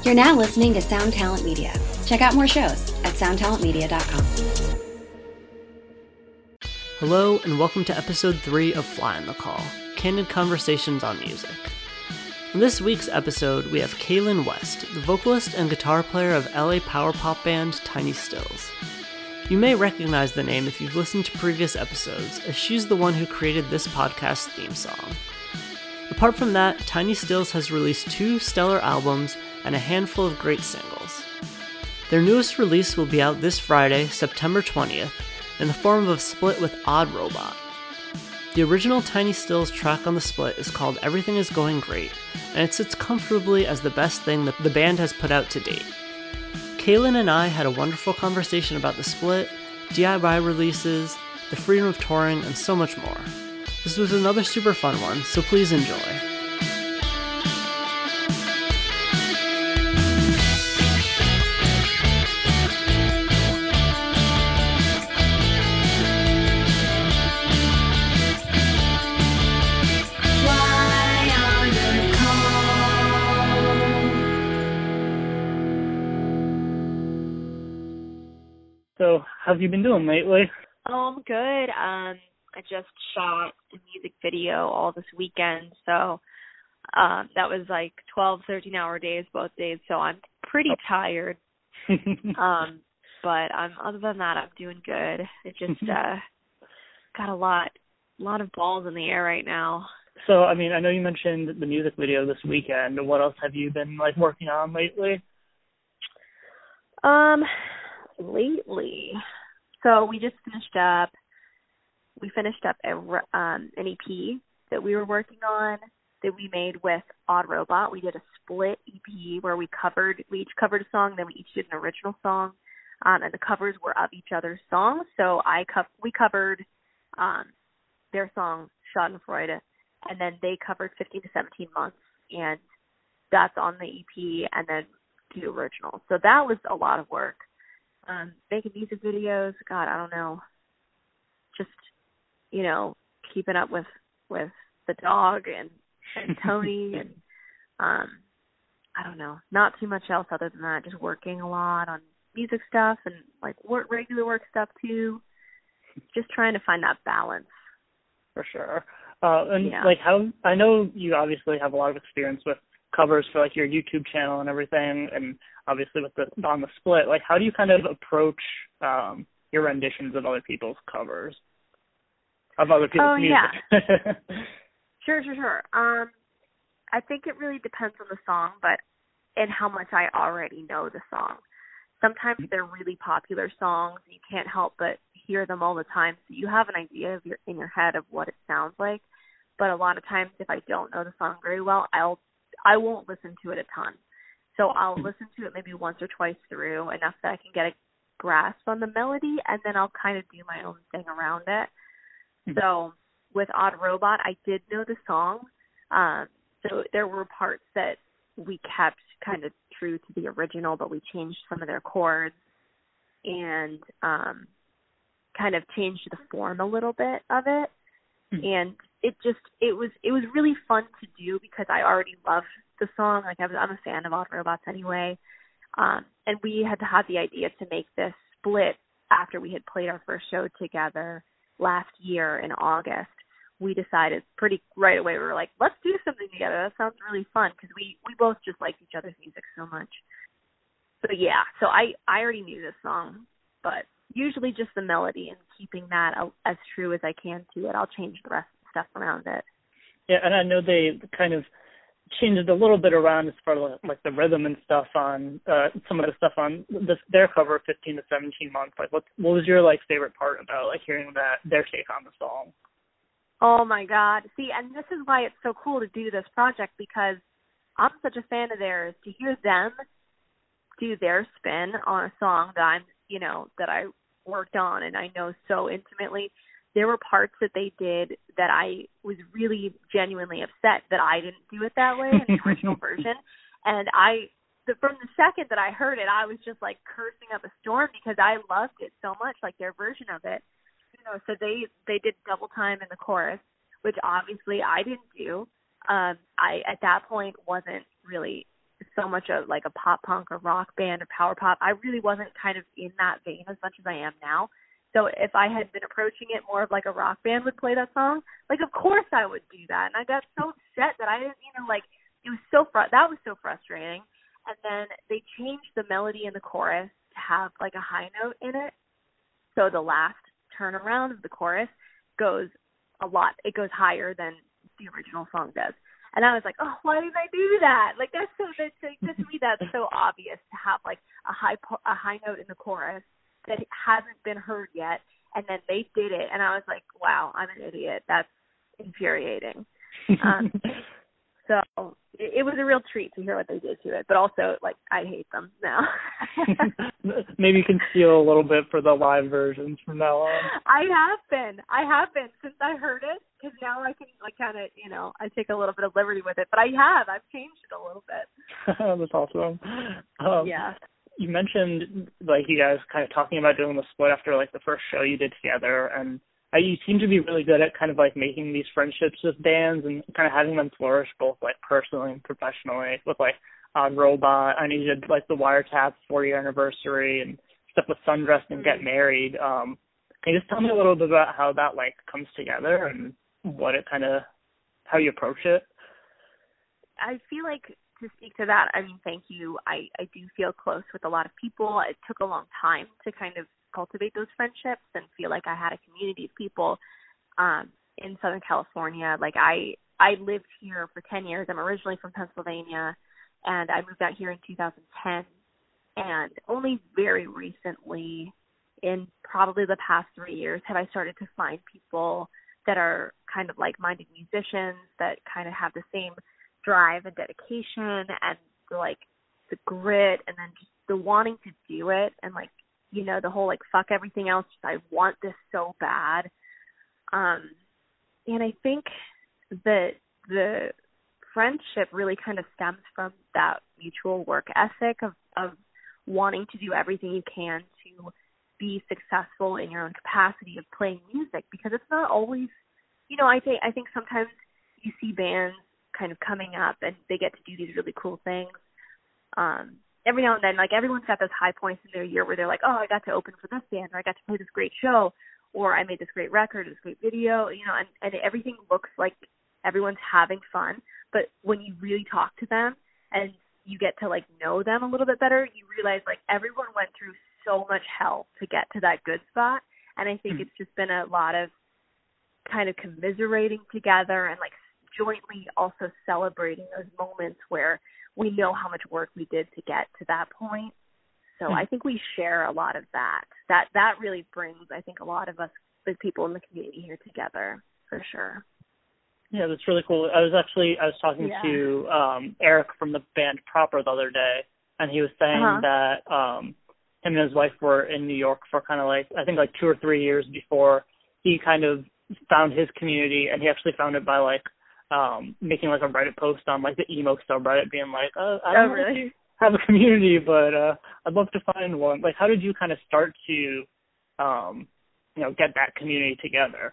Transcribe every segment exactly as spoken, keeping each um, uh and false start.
You're now listening to Sound Talent Media. Check out more shows at sound talent media dot com. Hello, and welcome to episode three of Fly on the Call, Candid Conversations on Music. In this week's episode, we have Kaylin West, the vocalist and guitar player of L A power pop band Tiny Stills. You may recognize the name if you've listened to previous episodes, as she's the one who created this podcast theme song. Apart from that, Tiny Stills has released two stellar albums and a handful of great singles. Their newest release will be out this Friday, September twentieth, in the form of a split with Odd Robot. The original Tiny Stills track on the split is called Everything Is Going Great, and it sits comfortably as the best thing that the band has put out to date. Kaylin and I had a wonderful conversation about the split, D I Y releases, the freedom of touring, and so much more. This was another super fun one, so please enjoy. So, how have you been doing lately? Oh, I'm good. Um, I just shot a music video all this weekend, so um, that was like twelve, thirteen-hour days both days, so I'm pretty tired. um, but I'm other than that, I'm doing good. It just uh, got a lot, lot of balls in the air right now. So, I mean, I know you mentioned the music video this weekend. What else have you been like working on lately? Um. Lately, so we just finished up. We finished up a, um, an E P that we were working on that we made with Odd Robot. We did a split E P where we covered. We each covered a song, then we each did an original song, um, and the covers were of each other's songs. So I co- we covered um, their song Schadenfreude, and then they covered fifteen to seventeen months, and that's on the E P, and then the original. So that was a lot of work. Um, making music videos, God, I don't know, just, you know, keeping up with, with the dog and, and Tony and, um, I don't know, not too much else other than that, just working a lot on music stuff and, like, work, regular work stuff, too, just trying to find that balance. For sure. Uh, and, yeah. like, how, I know you obviously have a lot of experience with covers for, like, your YouTube channel and everything, and obviously with the on the split, like, how do you kind of approach um, your renditions of other people's covers of other people's oh, music? Yeah. sure, sure, sure. Um, I think it really depends on the song, but and how much I already know the song. Sometimes they're really popular songs, and you can't help but hear them all the time, so you have an idea of your, in your head of what it sounds like. But a lot of times, if I don't know the song very well, I'll I won't listen to it a ton. So I'll listen to it maybe once or twice through, enough that I can get a grasp on the melody, and then I'll kind of do my own thing around it. Mm-hmm. So with Odd Robot, I did know the song. Um, so there were parts that we kept kind of true to the original, but we changed some of their chords and um, kind of changed the form a little bit of it. Mm-hmm. And it just, it was, it was really fun to do because I already loved the song. Like, I was, I'm a fan of Odd Robots anyway. Um, and we had had the idea to make this split after we had played our first show together last year in August. We decided pretty right away, we were like, let's do something together. That sounds really fun because we, we both just liked each other's music so much. So yeah, so I, I already knew this song, but usually just the melody and keeping that as true as I can to it. I'll change the rest of the stuff around it. Yeah, and I know they kind of changed a little bit around as far as like the rhythm and stuff on uh, some of the stuff on this, their cover, fifteen to seventeen months. Like, what what was your like favorite part about like hearing that their take on the song? Oh my God! See, and this is why it's so cool to do this project, because I'm such a fan of theirs. To hear them do their spin on a song that I'm, you know, that I worked on and I know so intimately. There were parts that they did that I was really genuinely upset that I didn't do it that way in the original version. And I, the, from the second that I heard it, I was just like cursing up a storm because I loved it so much, like their version of it. You know, so they, they did double time in the chorus, which obviously I didn't do. Um, I, at that point, wasn't really so much of like a pop punk or rock band or power pop. I really wasn't kind of in that vein as much as I am now. So if I had been approaching it more of like a rock band would play that song, like of course I would do that. And I got so upset that I didn't, you know, like it was so fr- that was so frustrating. And then they changed the melody in the chorus to have like a high note in it. So the last turnaround of the chorus goes a lot. It goes higher than the original song does. And I was like, oh, why didn't I do that? Like that's so that's like, to me that's so obvious to have like a high po- a high note in the chorus that hasn't been heard yet, and then they did it, and I was like, wow, I'm an idiot. That's infuriating. Um, so it, it was a real treat to hear what they did to it, but also like I hate them now. Maybe you can steal a little bit for the live versions from now on. I have been. I have been since I heard it, because now I can like kind of, you know, I take a little bit of liberty with it, but I have. I've changed it a little bit. That's awesome. Um, yeah. You mentioned like you guys kind of talking about doing the split after like the first show you did together, and uh, you seem to be really good at kind of like making these friendships with bands and kind of having them flourish both like personally and professionally. With like Odd Robot, I know you did like the Wiretap four-year anniversary and stuff with Sundress and Get Married. Um, can you just tell me a little bit about how that like comes together and what it kind of how you approach it? I feel like to speak to that, I mean, thank you. I, I do feel close with a lot of people. It took a long time to kind of cultivate those friendships and feel like I had a community of people um, in Southern California. Like I, I lived here for ten years. I'm originally from Pennsylvania, and I moved out here in two thousand ten. And only very recently, in probably the past three years, have I started to find people that are kind of like-minded musicians that kind of have the same drive and dedication and the, like the grit and then just the wanting to do it and like, you know, the whole like fuck everything else, just, I want this so bad. Um, and I think that the friendship really kind of stems from that mutual work ethic of, of wanting to do everything you can to be successful in your own capacity of playing music, because it's not always, you know, I think I think sometimes you see bands kind of coming up and they get to do these really cool things. Um, every now and then, like everyone's got those high points in their year where they're like, oh, I got to open for this band, or I got to play this great show, or I made this great record, this great video, you know, and, and everything looks like everyone's having fun. But when you really talk to them and you get to like know them a little bit better, you realize like everyone went through so much hell to get to that good spot. And I think mm-hmm. it's just been a lot of kind of commiserating together and like jointly also celebrating those moments where we know how much work we did to get to that point. So mm-hmm. I think we share a lot of that. That that really brings, I think, a lot of us, the people in the community here together, for sure. Yeah, that's really cool. I was actually, I was talking yeah. to um, Eric from the band Proper the other day, and he was saying uh-huh. that um, him and his wife were in New York for kind of like, I think like two or three years before he kind of found his community, and he actually found it by like um, making like a Reddit post on like the emo subreddit being like, uh, I don't oh, really? have a community, but uh, I'd love to find one. Like, how did you kind of start to, um, you know, get that community together?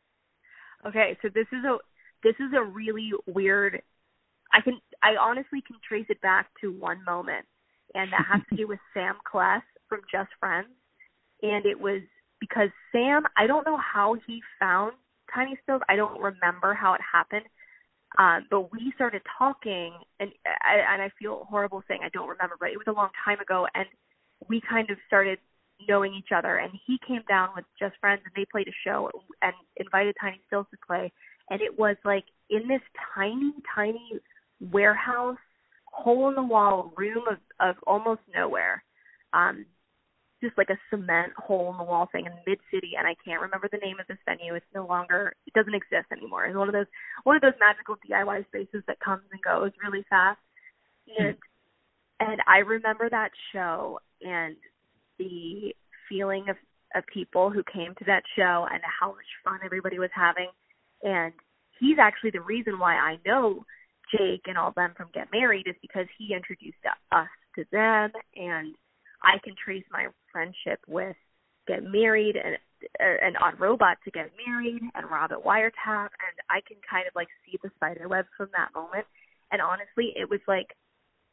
Okay, so this is a, This is a really weird, I can, I honestly can trace it back to one moment, and that has to do with Sam Kless from Just Friends. And it was because Sam, I don't know how he found Tiny Stills. I don't remember how it happened. Um, but we started talking, and I, and I feel horrible saying I don't remember, but it was a long time ago, and we kind of started knowing each other. And he came down with Just Friends, and they played a show and invited Tiny Stills to play. And it was like in this tiny, tiny warehouse, hole-in-the-wall room of, of almost nowhere, um, just like a cement hole-in-the-wall thing in mid-city. And I can't remember the name of this venue. It's no longer, it doesn't exist anymore. It's one of those one of those magical D I Y spaces that comes and goes really fast. And, and I remember that show and the feeling of, of people who came to that show and how much fun everybody was having. And he's actually the reason why I know Jake and all them from Get Married, is because he introduced us to them, and I can trace my friendship with Get Married and and Odd Robot to Get Married and Rob at Wiretap, and I can kind of like see the spider web from that moment. And honestly, it was like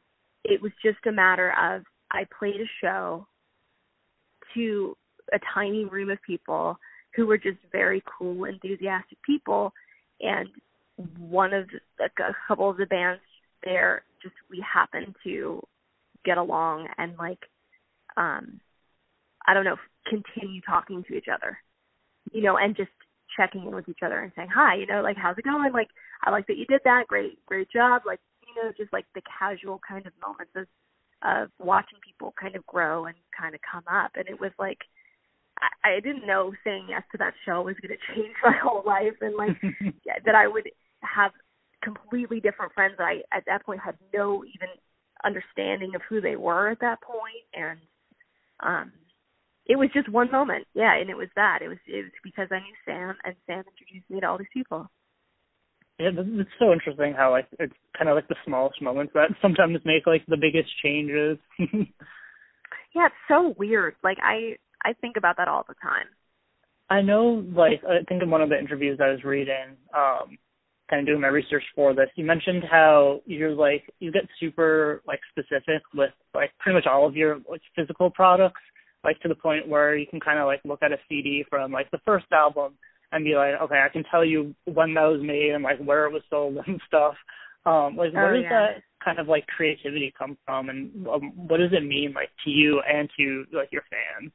it was just a matter of I played a show to a tiny room of people who were just very cool, enthusiastic people, and one of the, like, a couple of the bands there, just we happened to get along and like, um, I don't know, continue talking to each other, you know, and just checking in with each other and saying, hi, you know, like, how's it going? Like, I like that you did that. Great, great job. Like, you know, just like the casual kind of moments of, of watching people kind of grow and kind of come up. And it was like, I, I didn't know saying yes to that show was going to change my whole life, and like that I would have completely different friends that I at that point had no even understanding of who they were at that point. And um it was just one moment, yeah, and it was that. It was it was because I knew Sam, and Sam introduced me to all these people. Yeah, it's so interesting how like it's kind of like the smallest moments that sometimes make like the biggest changes. Yeah, it's so weird. Like I I think about that all the time. I know, like I think in one of the interviews I was reading, um, kind of doing my research for this, you mentioned how you're like you get super like specific with like pretty much all of your like physical products, like to the point where you can kind of like look at a C D from like the first album and be like, okay, I can tell you when that was made and like where it was sold and stuff. Um, like oh, where does yeah. that kind of like creativity come from, and um, what does it mean like to you and to like your fans?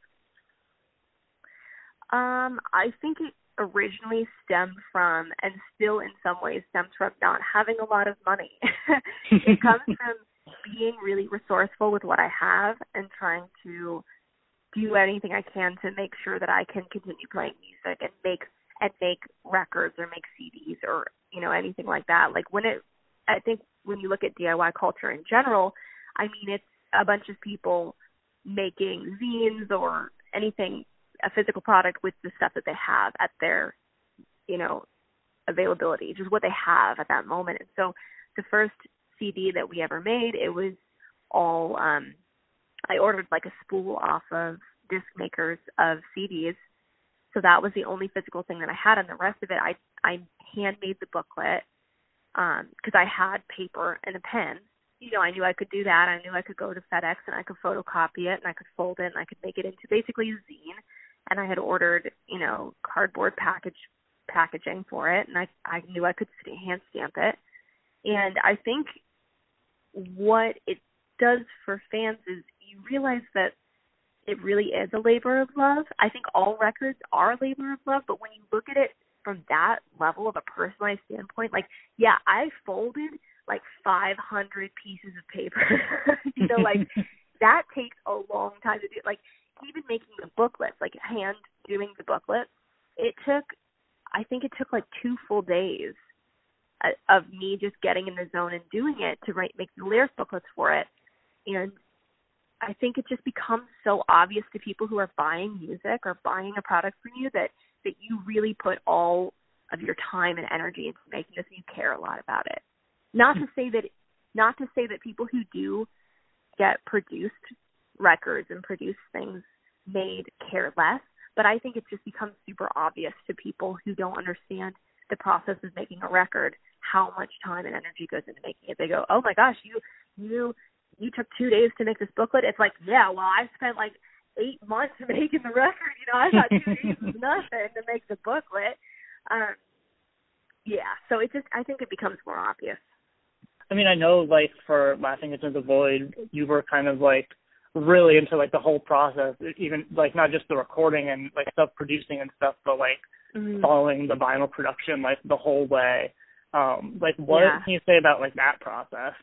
Um, I think it originally stemmed from, and still in some ways stems from, not having a lot of money. It comes from being really resourceful with what I have and trying to do anything I can to make sure that I can continue playing music and make and make records or make C Ds or, you know, anything like that. Like when it, I think when you look at D I Y culture in general, I mean, it's a bunch of people making zines or anything, a physical product with the stuff that they have at their, you know, availability, just what they have at that moment. And so the first C D that we ever made, it was all, um, I ordered like a spool off of disc makers of C Ds. So that was the only physical thing that I had. And the rest of it, I, I handmade the booklet because um, I had paper and a pen. You know, I knew I could do that. I knew I could go to FedEx and I could photocopy it and I could fold it and I could make it into basically a zine. And I had ordered, you know, cardboard package packaging for it, and I I knew I could hand stamp it. And I think what it does for fans is you realize that it really is a labor of love. I think all records are a labor of love, but when you look at it from that level of a personalized standpoint, like, yeah, I folded like five hundred pieces of paper. You know, like that takes a long time to do. Like even making the booklets, like hand doing the booklets, it took, I think it took like two full days of me just getting in the zone and doing it to write, make the lyrics booklets for it. And I think it just becomes so obvious to people who are buying music or buying a product from you that, that you really put all of your time and energy into making this and you care a lot about it. Not to say that, not to say that people who do get produced records and produce things made care less, but I think it just becomes super obvious to people who don't understand the process of making a record, how much time and energy goes into making it. They go, oh my gosh, you you you took two days to make this booklet. It's like, yeah, well, I spent like eight months making the record. You know, I thought two days was nothing to make the booklet. Um, yeah, so it just, I think it becomes more obvious. I mean, I know, like, for Laughing Into the Void, you were kind of, like, really into, like, the whole process, even, like, not just the recording and, like, stuff producing and stuff, but, like, mm-hmm. following the vinyl production, like, the whole way. Um, like, what yeah. can you say about, like, that process?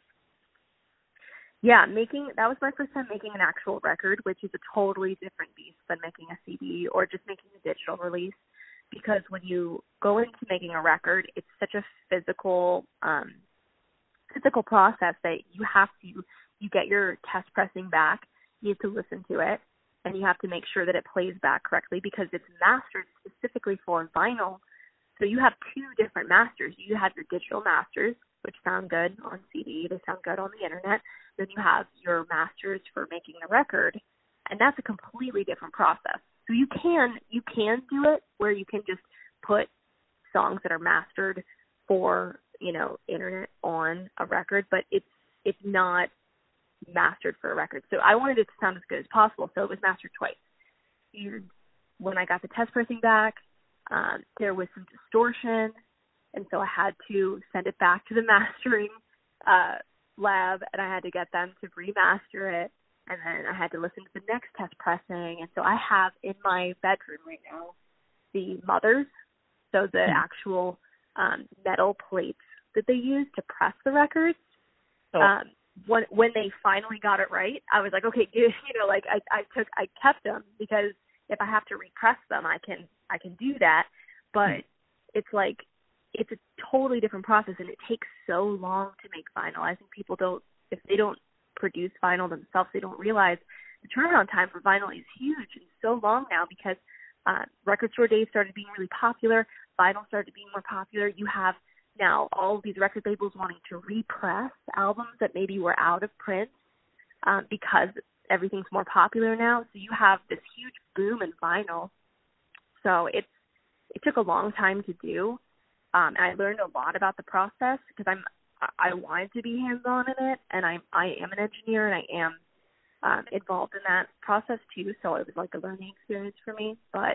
Yeah, making, that was my first time making an actual record, which is a totally different beast than making a C D or just making a digital release. Because when you go into making a record, it's such a physical, um, physical process that you have to, you get your test pressing back, you have to listen to it, and you have to make sure that it plays back correctly because it's mastered specifically for vinyl. So you have two different masters. You have your digital masters, which sound good on C D, they sound good on the internet. Then you have your masters for making the record, and that's a completely different process. So you can you can do it where you can just put songs that are mastered for, you know, internet on a record, but it's it's not mastered for a record. So I wanted it to sound as good as possible, so it was mastered twice. And when I got the test pressing back, um, there was some distortion, and so I had to send it back to the mastering uh, lab, and I had to get them to remaster it, and then I had to listen to the next test pressing. And so I have in my bedroom right now the mothers, so the actual um, metal plates that they use to press the records. Oh. Um, when when they finally got it right, I was like, okay, you know, like I, I took I kept them because if I have to repress them, I can I can do that. But it's like it's a totally different process, and it takes so long to make vinyl. I think people don't, if they don't produce vinyl themselves, they don't realize the turnaround time for vinyl is huge and so long now because uh, record store days started being really popular. Vinyl started being more popular. You have now all of these record labels wanting to repress albums that maybe were out of print um, because everything's more popular now. So you have this huge boom in vinyl. So it's it took a long time to do. Um, and I learned a lot about the process because I'm I wanted to be hands-on in it, and I I am an engineer and I am um, involved in that process too. So it was like a learning experience for me. But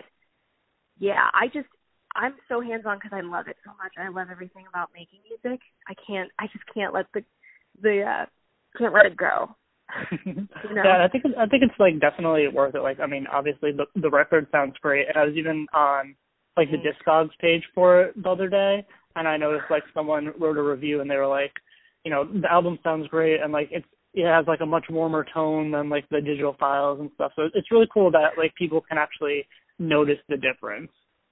yeah, I just I'm so hands-on because I love it so much. I love everything about making music. I can't I just can't let the the uh, can't let it go. You know? Yeah, I think I think it's like definitely worth it. Like I mean, obviously the the record sounds great. I was even on like the Discogs page for it the other day, and I noticed like someone wrote a review and they were like, you know, the album sounds great and like it's it has like a much warmer tone than like the digital files and stuff. So it's really cool that like people can actually notice the difference.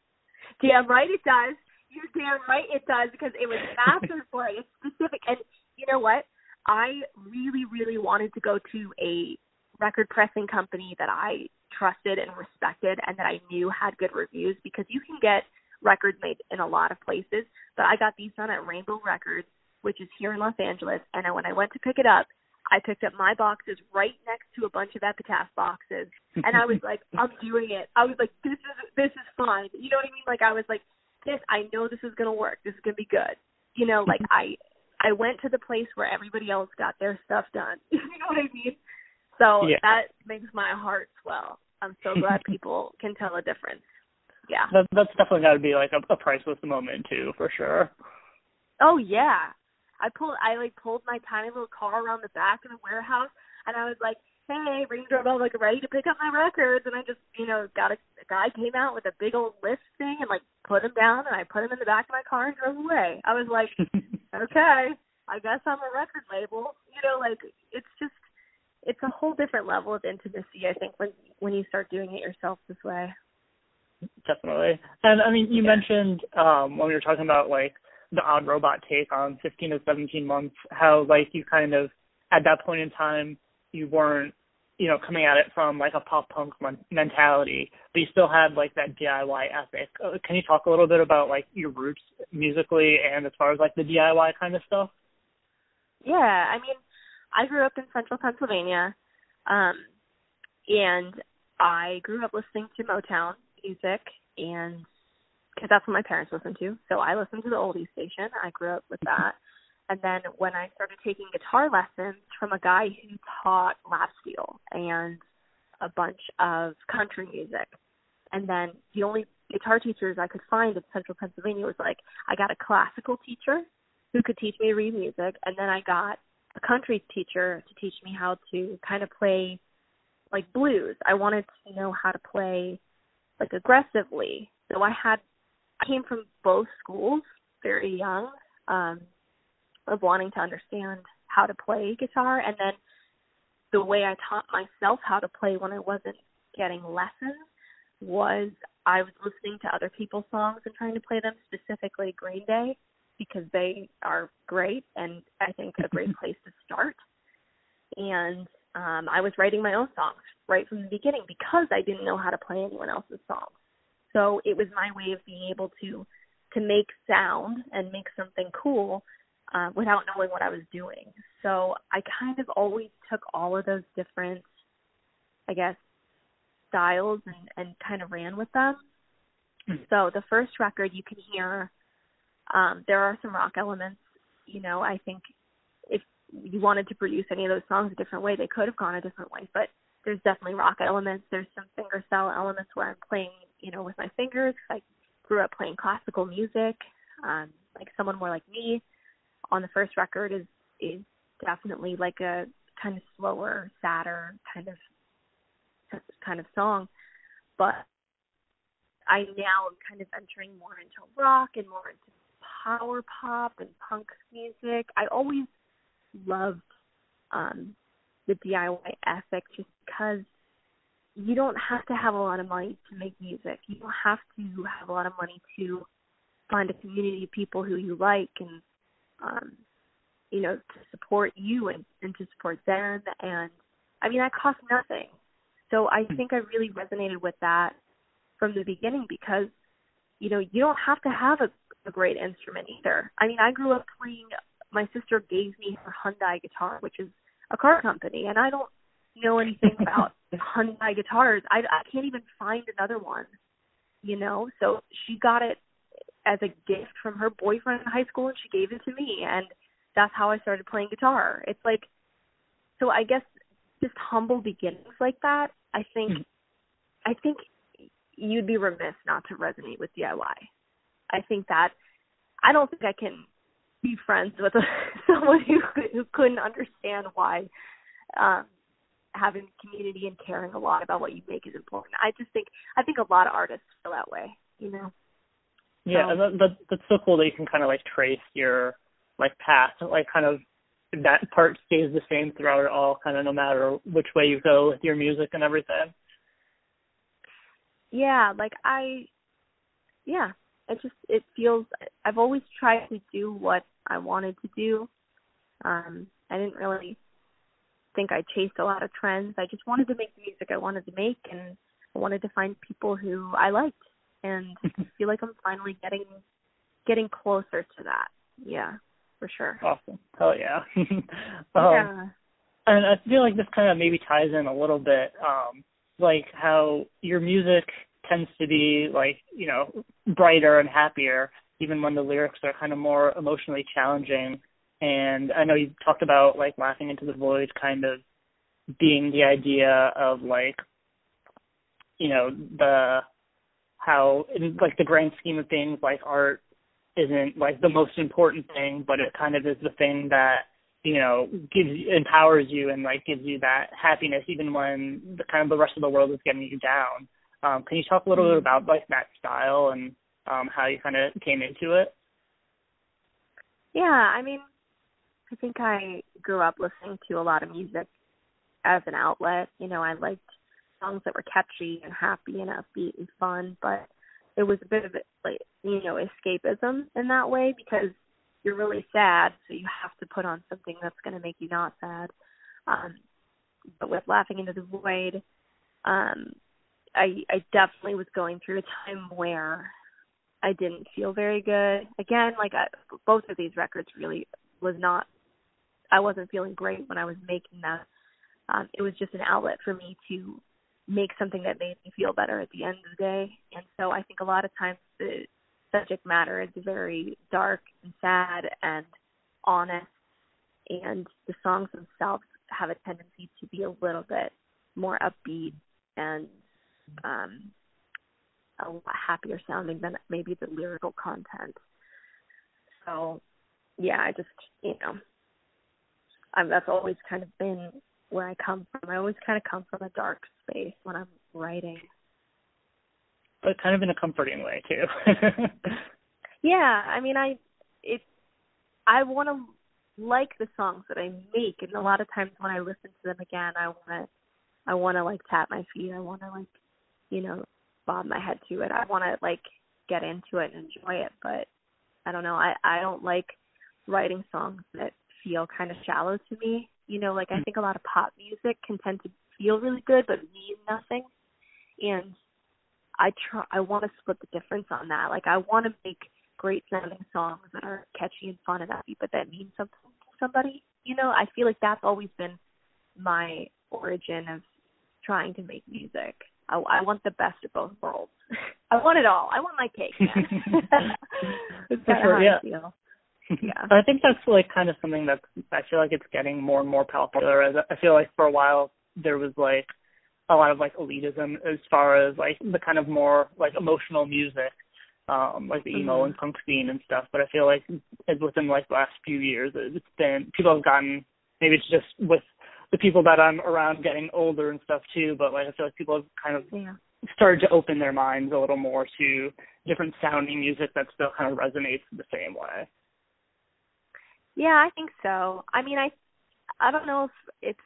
Damn right it does. You're damn right it does because it was mastered for it. It's specific. And you know what? I really, really wanted to go to a record pressing company that I trusted and respected and that I knew had good reviews because you can get records made in a lot of places, but I got these done at Rainbow Records, which is here in Los Angeles, and when I went to pick it up, I picked up my boxes right next to a bunch of Epitaph boxes, and I was like, I'm doing it. I was like, this is this is fine. You know what I mean? Like, I was like, this, I know this is going to work. This is going to be good. You know, like, I I went to the place where everybody else got their stuff done. You know what I mean? So yeah. That makes my heart swell. I'm so glad people can tell a difference. Yeah. That, that's definitely got to be like a, a priceless moment too, for sure. Oh yeah. I pulled, I like pulled my tiny little car around the back of the warehouse, and I was like, "Hey, ring doorbell, like ready to pick up my records." And I just, you know, got a, a guy came out with a big old lift thing and like put him down, and I put him in the back of my car and drove away. I was like, okay, I guess I'm a record label. You know, like it's just. It's a whole different level of intimacy, I think, when when you start doing it yourself this way. Definitely. And, I mean, you yeah. mentioned um, when we were talking about, like, the Odd Robot take on fifteen to seventeen months, how, like, you kind of, at that point in time, you weren't, you know, coming at it from, like, a pop-punk mentality, but you still had, like, that D I Y ethic. Uh, can you talk a little bit about, like, your roots musically and as far as, like, the D I Y kind of stuff? Yeah, I mean, I grew up in central Pennsylvania, um, and I grew up listening to Motown music, and because that's what my parents listened to. So I listened to the oldies station. I grew up with that. And then when I started taking guitar lessons from a guy who taught lap steel and a bunch of country music, and then the only guitar teachers I could find in central Pennsylvania was like, I got a classical teacher who could teach me to read music, and then I got a country teacher to teach me how to kind of play like blues. I wanted to know how to play like aggressively. So I had, I came from both schools very young, um, of wanting to understand how to play guitar. And then the way I taught myself how to play when I wasn't getting lessons was I was listening to other people's songs and trying to play them, specifically Green Day, because they are great and I think a great place to start. And um, I was writing my own songs right from the beginning because I didn't know how to play anyone else's songs. So it was my way of being able to to make sound and make something cool uh, without knowing what I was doing. So I kind of always took all of those different, I guess, styles and, and kind of ran with them. Mm. So the first record you can hear, Um, there are some rock elements, you know, I think if you wanted to produce any of those songs a different way, they could have gone a different way. But there's definitely rock elements. There's some fingerstyle elements where I'm playing, you know, with my fingers. I grew up playing classical music. Um, like Someone More Like Me on the first record is is definitely like a kind of slower, sadder kind of kind of song. But I now am kind of entering more into rock and more into power pop and punk music. I always loved um, the D I Y ethic just because you don't have to have a lot of money to make music. You don't have to have a lot of money to find a community of people who you like and, um, you know, to support you and, and to support them. And, I mean, that costs nothing. So I think I really resonated with that from the beginning because, you know, you don't have to have a, a great instrument either. I mean, I grew up playing, my sister gave me her Hyundai guitar, which is a car company, and I don't know anything about Hyundai guitars. I, I can't even find another one, you know? So she got it as a gift from her boyfriend in high school, and she gave it to me, and that's how I started playing guitar. It's like, so I guess just humble beginnings like that, I think, I think you'd be remiss not to resonate with D I Y. I think that, I don't think I can be friends with a, someone who, who couldn't understand why um, having community and caring a lot about what you make is important. I just think, I think a lot of artists feel that way, you know? Yeah, um, that, that, that's so cool that you can kind of like trace your like path, like kind of that part stays the same throughout it all, kind of no matter which way you go with your music and everything. Yeah, like I, yeah, it just, it feels, I've always tried to do what I wanted to do. Um, I didn't really think I chased a lot of trends. I just wanted to make the music I wanted to make, and I wanted to find people who I liked, and I feel like I'm finally getting, getting closer to that. Yeah, for sure. Awesome. Hell yeah. um, yeah. And I feel like this kind of maybe ties in a little bit, um, like how your music tends to be like, you know, brighter and happier, even when the lyrics are kind of more emotionally challenging. And I know you talked about like Laughing Into the Void kind of being the idea of like, you know, the, how in like the grand scheme of things, like art isn't like the most important thing, but it kind of is the thing that, you know, gives empowers you and like gives you that happiness even when the kind of the rest of the world is getting you down. Um, can you talk a little bit about like that style and um, how you kind of came into it? Yeah, I mean, I think I grew up listening to a lot of music as an outlet. You know, I liked songs that were catchy and happy and upbeat and fun, but it was a bit of like, you know, escapism in that way because you're really sad, so you have to put on something that's going to make you not sad. Um, but with Laughing Into the Void, um, I, I definitely was going through a time where I didn't feel very good. Again, like I, both of these records really was not, I wasn't feeling great when I was making them. Um, it was just an outlet for me to make something that made me feel better at the end of the day. And so I think a lot of times the subject matter is very dark and sad and honest, and the songs themselves have a tendency to be a little bit more upbeat and um, a lot happier sounding than maybe the lyrical content. So, yeah, I just, you know, I'm, that's always kind of been where I come from. I always kind of come from a dark space when I'm writing. But kind of in a comforting way, too. Yeah, I mean, I it I want to like the songs that I make, and a lot of times when I listen to them again, I want to I want to like tap my feet. I want to like, you know, bob my head to it. I want to like get into it and enjoy it. But I don't know. I I don't like writing songs that feel kind of shallow to me. You know, like I think a lot of pop music can tend to feel really good but mean nothing, and I try. I want to split the difference on that. Like I want to make great sounding songs that are catchy and fun and happy, but that mean something to somebody. You know, I feel like that's always been my origin of trying to make music. I, I want the best of both worlds. I want it all. I want my cake. Man. It's For sure, how yeah. I feel. Yeah. I think that's like kind of something that I feel like it's getting more and more popular. As I feel like for a while there was like a lot of like elitism as far as like the kind of more like emotional music, um, like the emo mm-hmm. and punk scene and stuff. But I feel like as within like the last few years, it's been people have gotten, maybe it's just with the people that I'm around getting older and stuff too. But like I feel like people have kind of yeah. started to open their minds a little more to different sounding music that still kind of resonates the same way. Yeah, I think so. I mean, I I don't know if it's,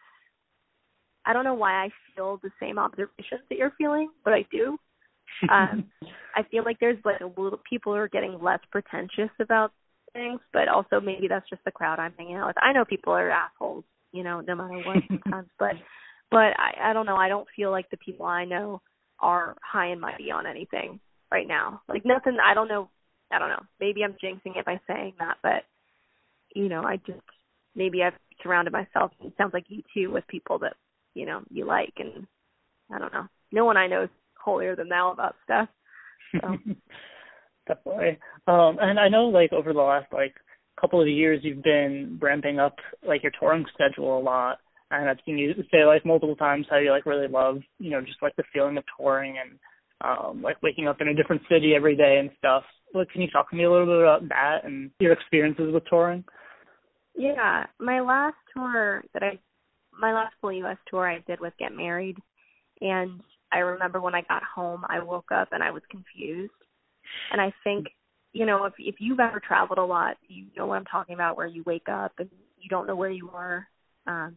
I don't know why I feel the same observations that you're feeling, but I do. Um, I feel like there's like a little, people are getting less pretentious about things, but also maybe that's just the crowd I'm hanging out with. I know people are assholes, you know, no matter what sometimes, but but I, I don't know. I don't feel like the people I know are high and mighty on anything right now. Like nothing, I don't know, I don't know. Maybe I'm jinxing it by saying that, but you know, I just, maybe I've surrounded myself, it sounds like you too, with people that, you know, you like, and I don't know. No one I know is holier than thou about stuff. So. Definitely. Um, and I know, like, over the last, like, couple of years, you've been ramping up, like, your touring schedule a lot, and I've seen you say, like, multiple times how you, like, really love, you know, just, like, the feeling of touring and, um, like, waking up in a different city every day and stuff. Like, can you talk to me a little bit about that and your experiences with touring? Yeah, my last tour that I, my last full U S tour I did was Get Married, and I remember when I got home, I woke up and I was confused, and I think, you know, if if you've ever traveled a lot, you know what I'm talking about, where you wake up and you don't know where you are, um,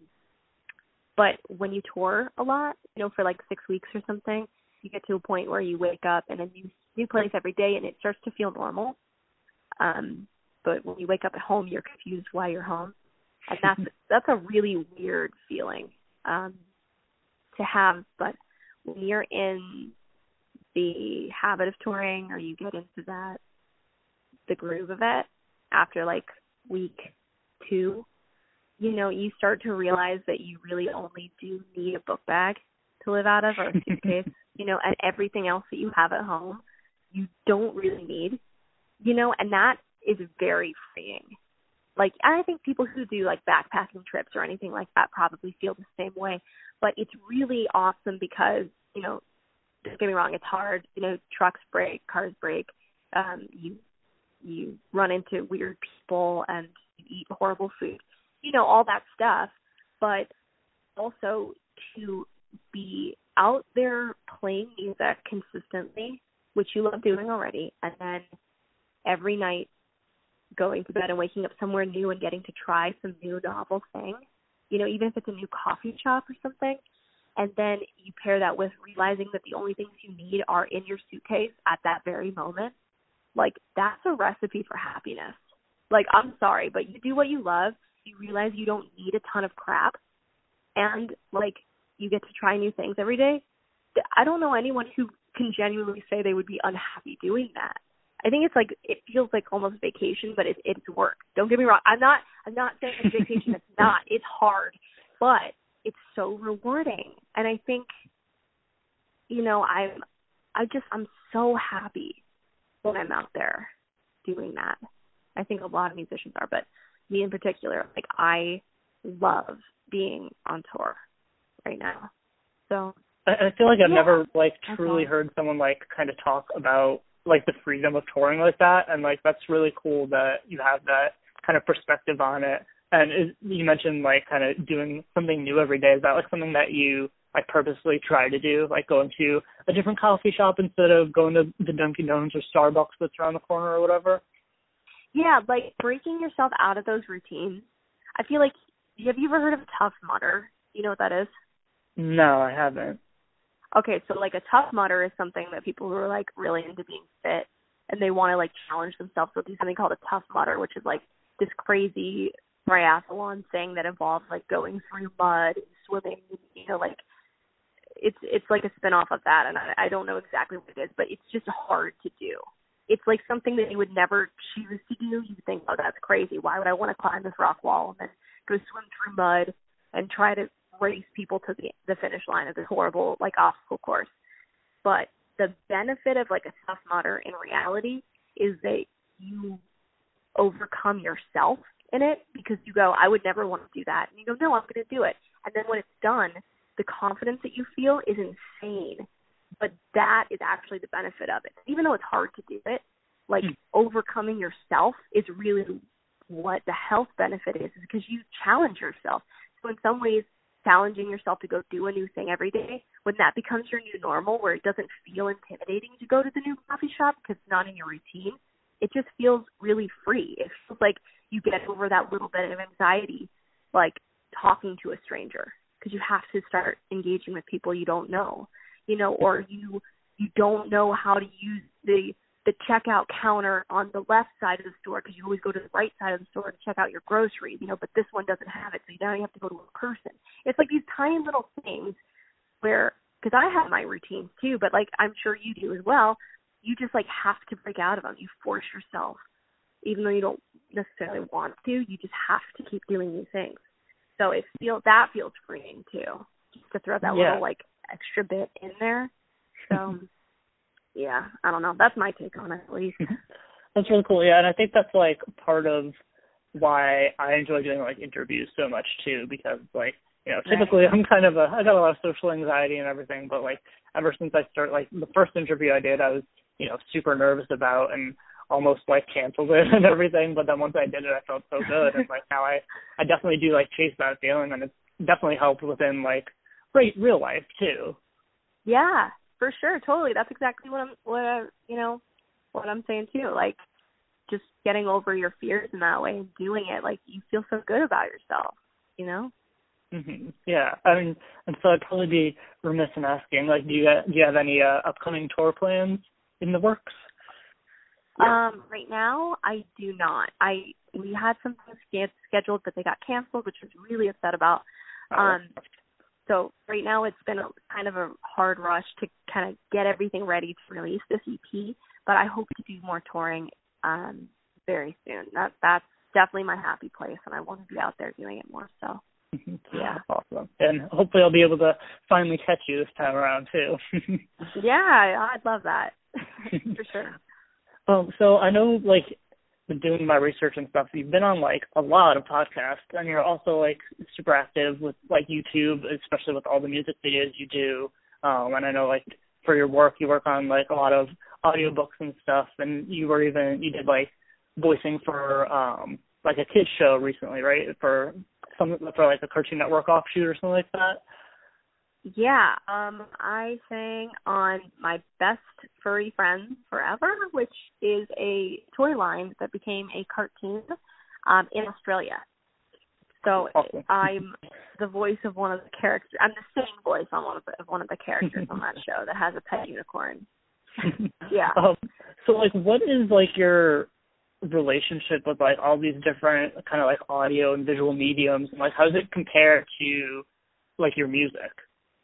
but when you tour a lot, you know, for like six weeks or something, you get to a point where you wake up in a new new place every day, and it starts to feel normal. Um, but when you wake up at home, you're confused why you're home, and that's that's a really weird feeling um, to have. But when you're in the habit of touring, or you get into that the groove of it after like week two, you know, you start to realize that you really only do need a book bag to live out of, or a suitcase, you know, and everything else that you have at home, you don't really need, you know, and that is very freeing. Like, I think people who do like backpacking trips or anything like that probably feel the same way, but it's really awesome because, you know, don't get me wrong, it's hard, you know, trucks break, cars break, um, you, you run into weird people and you eat horrible food, you know, all that stuff, but also to be out there playing music consistently, which you love doing already, and then every night going to bed and waking up somewhere new and getting to try some new novel thing, you know, even if it's a new coffee shop or something, and then you pair that with realizing that the only things you need are in your suitcase at that very moment, like, that's a recipe for happiness. Like, I'm sorry, but you do what you love, you realize you don't need a ton of crap, and, like, you get to try new things every day. I don't know anyone who can genuinely say they would be unhappy doing that. I think it's like, it feels like almost vacation, but it, it's work. Don't get me wrong. I'm not, I'm not saying it's vacation. It's not. It's hard, but it's so rewarding. And I think, you know, I'm, I just, I'm so happy when I'm out there doing that. I think a lot of musicians are, but me in particular, like, I love being on tour right now. So I, I feel like I've yeah, never like truly heard someone like kind of talk about like the freedom of touring like that, and like that's really cool that you have that kind of perspective on it. And is, you mentioned like kind of doing something new every day. Is that like something that you like purposely try to do, like going to a different coffee shop instead of going to the Dunkin' Donuts or Starbucks that's around the corner or whatever? Yeah, like breaking yourself out of those routines. I feel like, have you ever heard of Tough Mudder? You know what that is? No, I haven't. Okay, so like a Tough Mudder is something that people who are like really into being fit and they want to like challenge themselves, they'll do something called a Tough Mudder, which is like this crazy triathlon thing that involves like going through mud and swimming, you know, like it's it's like a spin-off of that, and I, I don't know exactly what it is, but it's just hard to do. It's like something that you would never choose to do. You think, oh, that's crazy. Why would I want to climb this rock wall and then go swim through mud and try to race people to the, the finish line of this horrible, like, obstacle course? But the benefit of, like, a Tough Mudder in reality is that you overcome yourself in it, because you go, I would never want to do that. And you go, no, I'm going to do it. And then when it's done, the confidence that you feel is insane. But that is actually the benefit of it. Even though it's hard to do it, like mm. overcoming yourself is really what the health benefit is, is because you challenge yourself. So in some ways, challenging yourself to go do a new thing every day, when that becomes your new normal, where it doesn't feel intimidating to go to the new coffee shop because it's not in your routine, it just feels really free. It feels like you get over that little bit of anxiety, like talking to a stranger, because you have to start engaging with people you don't know, you know, or you you don't know how to use the the checkout counter on the left side of the store, because you always go to the right side of the store to check out your groceries, you know, but this one doesn't have it, so now you have to go to a person. It's like these tiny little things where, because I have my routines too, but like I'm sure you do as well, you just like have to break out of them. You force yourself, even though you don't necessarily want to, you just have to keep doing these things. So it feel that feels freeing too, just to throw that yeah. little like extra bit in there. So yeah, I don't know. That's my take on it, at least. That's really cool. Yeah, and I think that's like part of why I enjoy doing like interviews so much too, because like, you know, typically right. I'm kind of a, I got a lot of social anxiety and everything, but like ever since I started, like the first interview I did, I was, you know, super nervous about and almost like canceled it and everything. But then once I did it, I felt so good. And like now I, I definitely do like chase that feeling, and it's definitely helped within like great real life too. Yeah, for sure. Totally. That's exactly what I'm, what I, you know, what I'm saying too. Like just getting over your fears in that way and doing it, like you feel so good about yourself, you know? Mm-hmm. Yeah. I mean, and so I'd probably be remiss in asking, like, do you, do you have any uh, upcoming tour plans in the works? Um, right now, I do not. I we had some things scheduled, but they got canceled, which I was really upset about. Um, so right now, it's been a, kind of a hard rush to kind of get everything ready to release this E P. But I hope to do more touring um, very soon. That that's definitely my happy place, and I want to be out there doing it more. So yeah, awesome. And hopefully, I'll be able to finally catch you this time around too. Yeah, I'd love that for sure. Um, so I know, like, doing my research and stuff, you've been on, like, a lot of podcasts, and you're also, like, super active with, like, YouTube, especially with all the music videos you do. Um, and I know, like, for your work, you work on, like, a lot of audiobooks and stuff, and you were even, you did, like, voicing for, um, like, a kids show recently, right? For some, for, like, a Cartoon Network offshoot or something like that? Yeah, um, I sang on My Best Furry Friends Forever, which is a toy line that became a cartoon um, in Australia. So awesome. I'm the voice of one of the characters. I'm the same voice on one of the, of one of the characters on that show that has a pet unicorn. Yeah. Um, so, like, what is, like, your relationship with, like, all these different kind of, like, audio and visual mediums? And, like, how does it compare to, like, your music?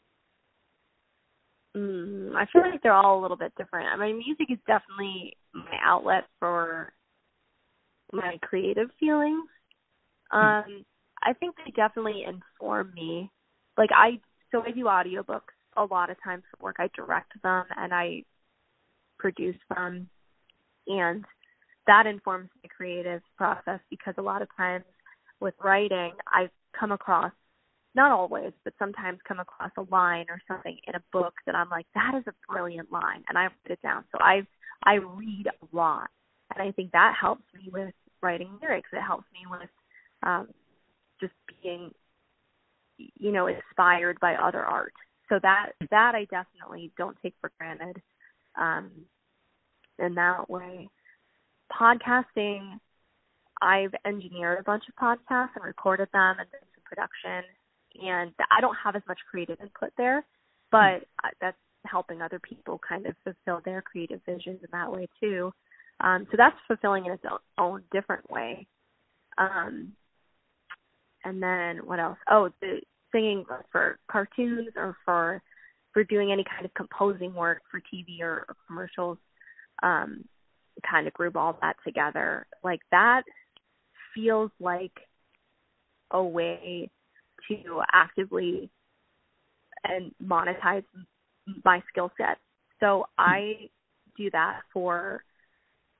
Mm, I feel like they're all a little bit different. I mean, music is definitely my outlet for my creative feelings. Um, I think they definitely inform me. Like I, so I do audiobooks a lot of times for work. I direct them and I produce them, and that informs the creative process, because a lot of times with writing, I come across, not always, but sometimes come across a line or something in a book that I'm like, that is a brilliant line, and I write it down. So I I read a lot, and I think that helps me with writing lyrics. It helps me with um, just being, you know, inspired by other art. So that that I definitely don't take for granted um, in that way. Podcasting, I've engineered a bunch of podcasts and recorded them and done some production. And I don't have as much creative input there, but that's helping other people kind of fulfill their creative visions in that way too. Um, so that's fulfilling in its own, own different way. Um, and then what else? Oh, the singing for cartoons or for for doing any kind of composing work for T V or, or commercials. Um, kind of group all that together. Like that feels like a way to actively and monetize my skill set. So I do that for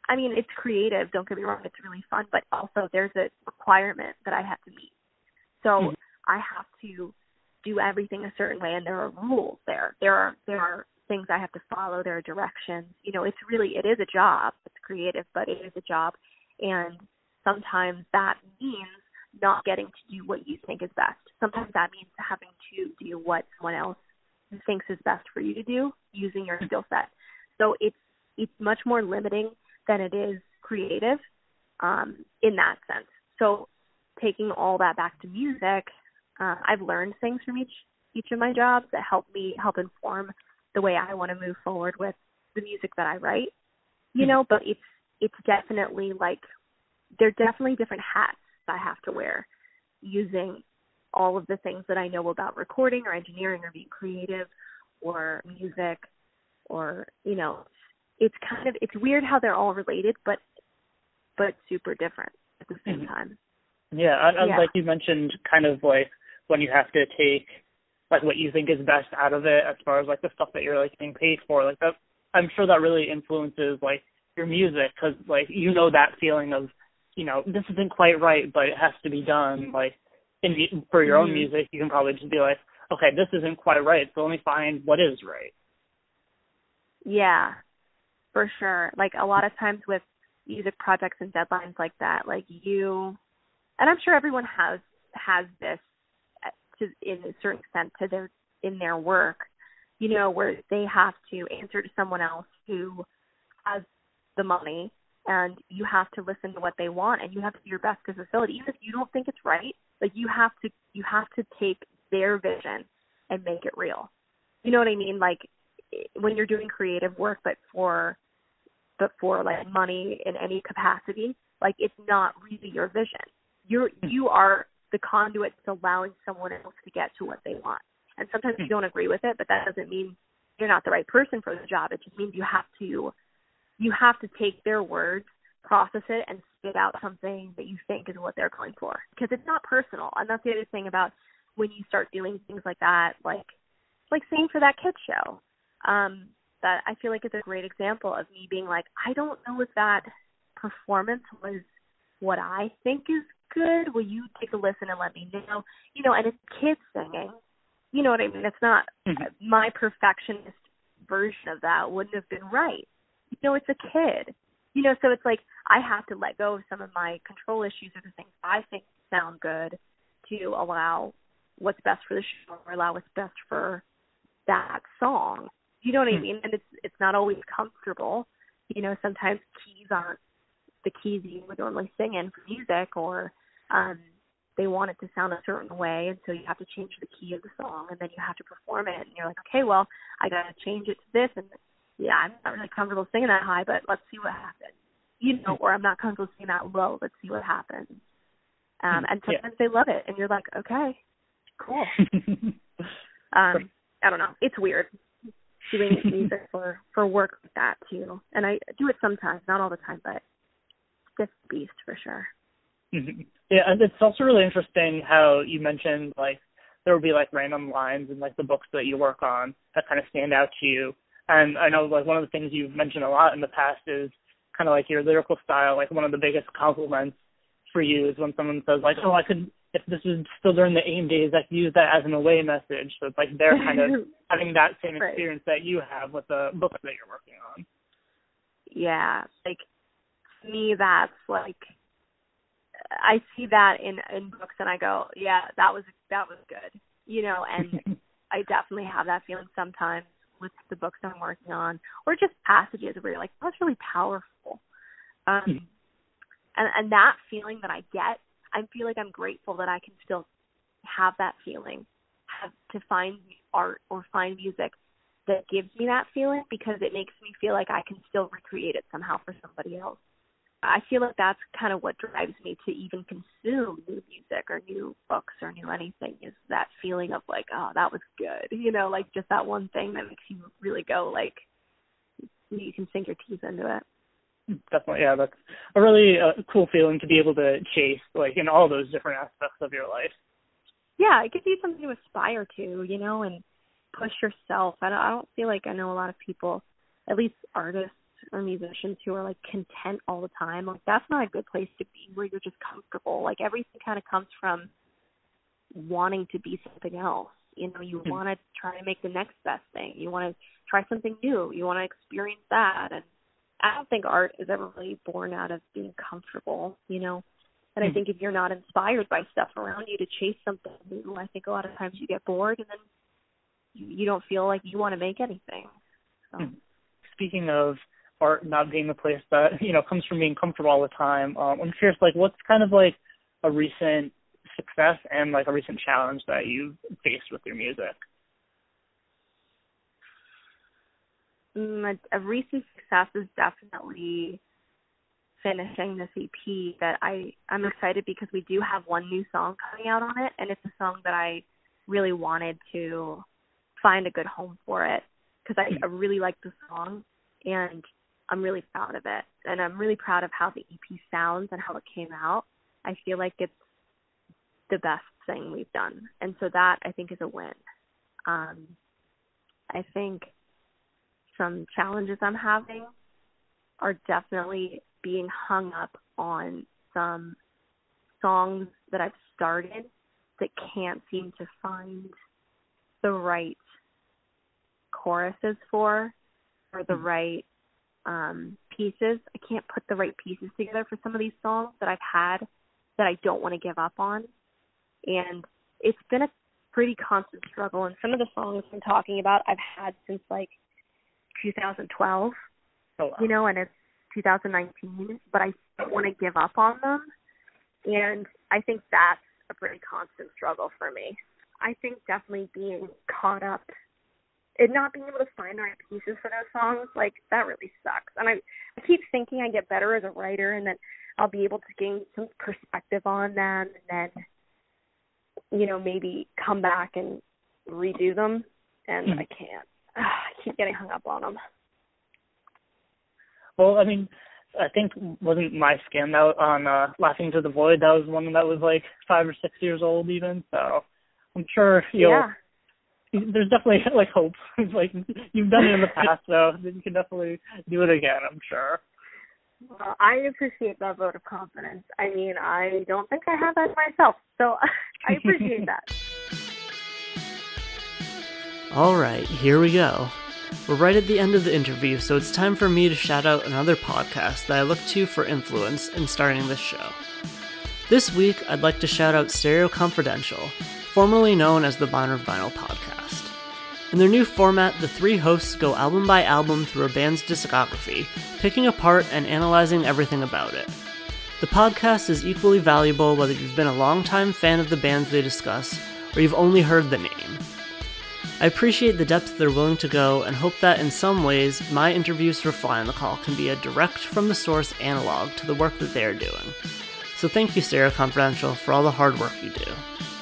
I mean, it's creative, don't get me wrong, it's really fun, but also there's a requirement that I have to meet. So mm-hmm. I have to do everything a certain way, and there are rules there. There are there are things I have to follow, there are directions. You know, it's really, it is a job. It's creative, but it is a job. And sometimes that means not getting to do what you think is best. Sometimes that means having to do what someone else thinks is best for you to do using your skill set. So it's it's much more limiting than it is creative um, in that sense. So taking all that back to music, uh, I've learned things from each each of my jobs that help me help inform the way I want to move forward with the music that I write. You know, but it's it's definitely like there are definitely different hats I have to wear using all of the things that I know about recording or engineering or being creative or music or, you know, it's kind of, it's weird how they're all related, but, but super different at the same mm-hmm. time. Yeah. And, and yeah. like you mentioned, kind of like when you have to take like what you think is best out of it as far as like the stuff that you're like being paid for, like that, I'm sure that really influences like your music. 'Cause like, you know, that feeling of, you know, this isn't quite right, but it has to be done. Like, in the, for your own music, you can probably just be like, okay, this isn't quite right, so let me find what is right. Yeah, for sure. Like, a lot of times with music projects and deadlines like that, like you, and I'm sure everyone has has this to, in a certain extent to their in their work, you know, where they have to answer to someone else who has the money, and you have to listen to what they want, and you have to do your best to fulfill it. Even if you don't think it's right, like you have to, you have to take their vision and make it real. You know what I mean? Like when you're doing creative work, but for, but for like money in any capacity, like it's not really your vision. You're, you are the conduit to allowing someone else to get to what they want. And sometimes you don't agree with it, but that doesn't mean you're not the right person for the job. It just means you have to, you have to take their words, process it, and spit out something that you think is what they're going for. Because it's not personal. And that's the other thing about when you start doing things like that, like like same for that kids show. Um, that I feel like it's a great example of me being like, I don't know if that performance was what I think is good. Will you take a listen and let me know? You know, and it's kids singing. You know what I mean? It's not mm-hmm. my perfectionist version of that wouldn't have been right. You know, it's a kid. You know, so it's like I have to let go of some of my control issues or the things I think sound good to allow what's best for the show or allow what's best for that song. You know what I mean? And it's it's not always comfortable. You know, sometimes keys aren't the keys you would normally sing in for music, or um, they want it to sound a certain way, and so you have to change the key of the song, and then you have to perform it. And you're like, okay, well, I got to change it to this, and yeah, I'm not really comfortable singing that high, but let's see what happens. You know, or I'm not comfortable singing that low. Let's see what happens. Um, and sometimes yeah. they love it, and you're like, okay, cool. um, I don't know. It's weird doing music for, for work like that, too. And I do it sometimes, not all the time, but it's a beast for sure. Mm-hmm. Yeah, and it's also really interesting how you mentioned, like, there will be, like, random lines in, like, the books that you work on that kind of stand out to you. And I know, like, one of the things you've mentioned a lot in the past is kind of like your lyrical style. Like, one of the biggest compliments for you is when someone says, like, oh, I could, if this was still during the AIM days, I could use that as an away message. So it's like they're kind of having that same experience right. that you have with the books that you're working on. Yeah. Like, to me, that's like, I see that in, in books and I go, yeah, that was, that was good. You know, and I definitely have that feeling sometimes with the books I'm working on, or just passages where you're like, that's really powerful. Um, mm. and, and that feeling that I get, I feel like I'm grateful that I can still have that feeling, have to find art or find music that gives me that feeling, because it makes me feel like I can still recreate it somehow for somebody else. I feel like that's kind of what drives me to even consume new music or new books or new anything, is that feeling of like, oh, that was good. You know, like just that one thing that makes you really go like, you can sink your teeth into it. Definitely, yeah. That's a really uh, cool feeling to be able to chase, like in all those different aspects of your life. Yeah, it gives you something to aspire to, you know, and push yourself. I don't, I don't feel like I know a lot of people, at least artists or musicians who are like content all the time. Like that's not a good place to be, where you're just comfortable. Like everything kind of comes from wanting to be something else. You know, you mm-hmm. want to try to make the next best thing. You want to try something new. You want to experience that. And I don't think art is ever really born out of being comfortable, you know. And mm-hmm. I think if you're not inspired by stuff around you to chase something new, I think a lot of times you get bored and then you, you don't feel like you want to make anything. So. Mm-hmm. Speaking of art not being a place that, you know, comes from being comfortable all the time, um, I'm curious, like, what's kind of like a recent success and like a recent challenge that you've faced with your music? Mm, a, a recent success is definitely finishing this E P that I, I'm excited because we do have one new song coming out on it, and it's a song that I really wanted to find a good home for it because I, I really like the song, and I'm really proud of it. And I'm really proud of how the E P sounds and how it came out. I feel like it's the best thing we've done. And so that, I think, is a win. Um, I think some challenges I'm having are definitely being hung up on some songs that I've started that can't seem to find the right choruses for or the right um, pieces. I can't put the right pieces together for some of these songs that I've had that I don't want to give up on. And it's been a pretty constant struggle. And some of the songs I'm talking about I've had since like two thousand twelve, oh, wow. you know, and it's two thousand nineteen, but I don't want to give up on them. And I think that's a pretty constant struggle for me. I think definitely being caught up and not being able to find the right pieces for those songs, like, that really sucks. And I, I keep thinking I get better as a writer and that I'll be able to gain some perspective on them and then, you know, maybe come back and redo them. And mm-hmm. I can't. Ugh, I keep getting hung up on them. Well, I mean, I think wasn't My Skin that on uh, Laughing to the Void, that was one that was like five or six years old even. So I'm sure you'll. Yeah. There's definitely like hope. Like you've done it in the past, so you can definitely do it again, I'm sure. Well, I appreciate that vote of confidence. I mean, I don't think I have that myself, so I appreciate that. All right, here we go. We're right at the end of the interview, so it's time for me to shout out another podcast that I look to for influence in starting this show. This week, I'd like to shout out Stereo Confidential, formerly known as the Vinyl Vinyl Podcast. In their new format, the three hosts go album by album through a band's discography, picking apart and analyzing everything about it. The podcast is equally valuable whether you've been a longtime fan of the bands they discuss, or you've only heard the name. I appreciate the depth they're willing to go and hope that in some ways, my interviews for Fly on the Call can be a direct from the source analog to the work that they are doing. So thank you, Stereo Confidential, for all the hard work you do.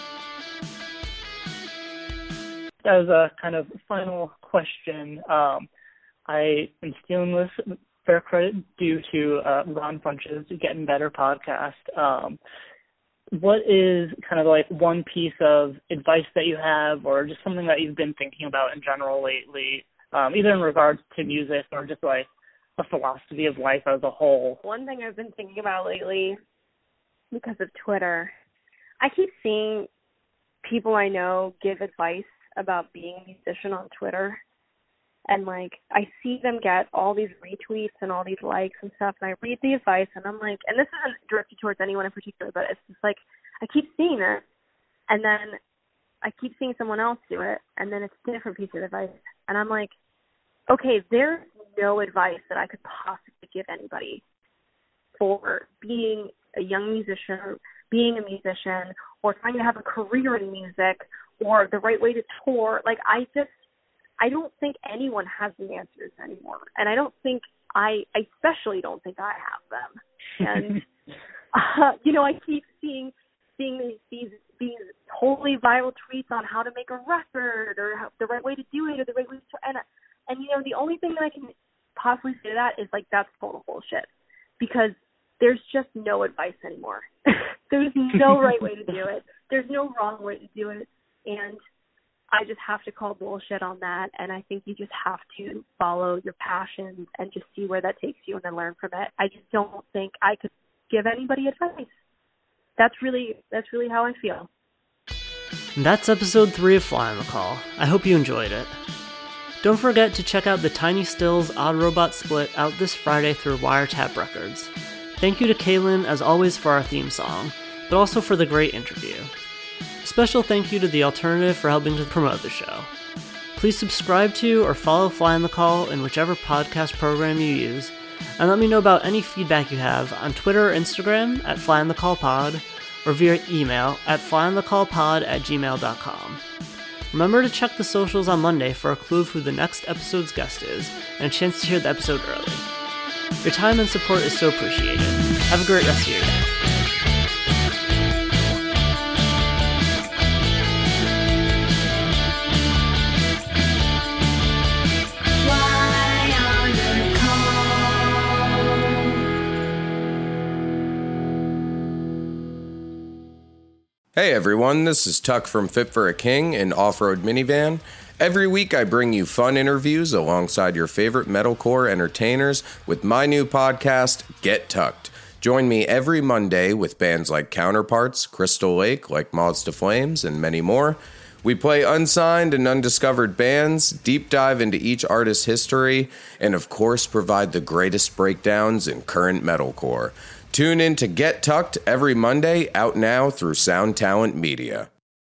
As a kind of final question, um, I am stealing this fair credit due to uh, Ron Funch's Getting Better podcast. Um, what is kind of like one piece of advice that you have or just something that you've been thinking about in general lately, um, either in regards to music or just like a philosophy of life as a whole? One thing I've been thinking about lately because of Twitter, I keep seeing people I know give advice about being a musician on Twitter. And, like, I see them get all these retweets and all these likes and stuff, and I read the advice, and I'm like, and this isn't directed towards anyone in particular, but it's just like, I keep seeing it, and then I keep seeing someone else do it, and then it's a different piece of advice. And I'm like, okay, there's no advice that I could possibly give anybody for being a young musician, or being a musician, or trying to have a career in music, or the right way to tour. Like, I just, I don't think anyone has the answers anymore. And I don't think, I, I especially don't think I have them. And, uh, you know, I keep seeing, seeing these, these, these totally viral tweets on how to make a record or how, the right way to do it or the right way to, and, and, you know, the only thing that I can possibly say to that is, like, that's total bullshit. Because there's just no advice anymore. There's no right way to do it. There's no wrong way to do it. And I just have to call bullshit on that, and I think you just have to follow your passions and just see where that takes you and then learn from it. I just don't think I could give anybody advice. That's really that's really how I feel. And that's episode three of Fly on the Call. I hope you enjoyed it. Don't forget to check out the Tiny Stills Odd Robot split out this Friday through Wiretap Records. Thank you to Kaylin, as always, for our theme song, but also for the great interview. Special thank you to The Alternative for helping to promote the show. Please subscribe to or follow Fly on the Call in whichever podcast program you use, and let me know about any feedback you have on Twitter or Instagram at flyonthecallpod, or via email at flyonthecallpod at gmail dot com. Remember to check the socials on Monday for a clue of who the next episode's guest is, and a chance to hear the episode early. Your time and support is so appreciated. Have a great rest of your day. Hey everyone, this is Tuck from Fit for a King, an off-road minivan. Every week I bring you fun interviews alongside your favorite metalcore entertainers with my new podcast, Get Tucked. Join me every Monday with bands like Counterparts, Crystal Lake, like Moths to Flames, and many more. We play unsigned and undiscovered bands, deep dive into each artist's history, and of course provide the greatest breakdowns in current metalcore. Tune in to Get Tucked every Monday, out now through Sound Talent Media.